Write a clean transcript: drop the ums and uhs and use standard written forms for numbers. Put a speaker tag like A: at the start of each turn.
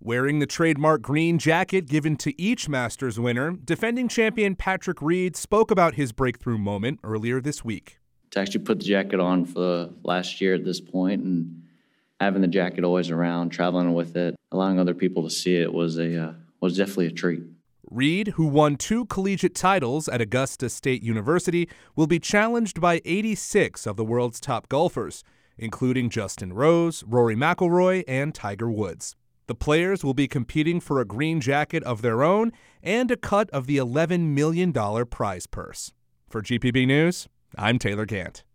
A: Wearing the trademark green jacket given to each Masters winner, defending champion Patrick Reed spoke about his breakthrough moment earlier this week.
B: To actually put the jacket on for the last year at this point and having the jacket always around, traveling with it, allowing other people to see it was definitely a treat.
A: Reed, who won 2 collegiate titles at Augusta State University, will be challenged by 86 of the world's top golfers, including Justin Rose, Rory McIlroy, and Tiger Woods. The players will be competing for a green jacket of their own and a cut of the $11 million prize purse. For GPB News, I'm Taylor Gant.